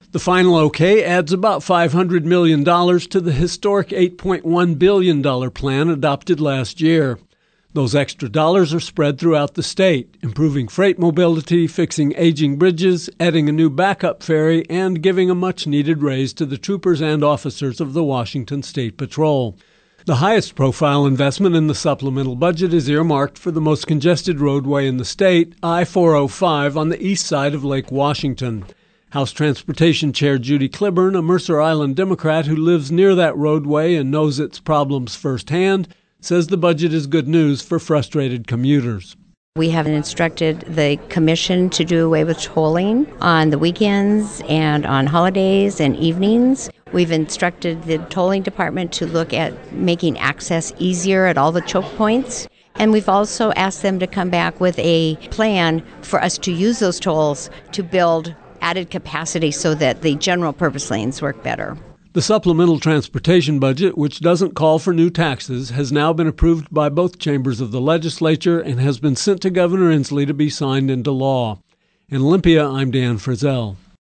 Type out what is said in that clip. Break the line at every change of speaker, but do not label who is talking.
The final okay adds about $500 million to the historic $8.1 billion plan adopted last year. Those extra dollars are spread throughout the state, improving freight mobility, fixing aging bridges, adding a new backup ferry, and giving a much-needed raise to the troopers and officers of the Washington State Patrol. The highest profile investment in the supplemental budget is earmarked for the most congested roadway in the state, I-405 on the east side of Lake Washington. House Transportation Chair Judy Clyburn, a Mercer Island Democrat who lives near that roadway and knows its problems firsthand, says the budget is good news for frustrated commuters.
We have instructed the commission to do away with tolling on the weekends and on holidays and evenings. We've instructed the tolling department to look at making access easier at all the choke points. And we've also asked them to come back with a plan for us to use those tolls to build added capacity so that the general purpose lanes work better.
The supplemental transportation budget, which doesn't call for new taxes, has now been approved by both chambers of the legislature and has been sent to Governor Inslee to be signed into law. In Olympia, I'm Dan Frizzell.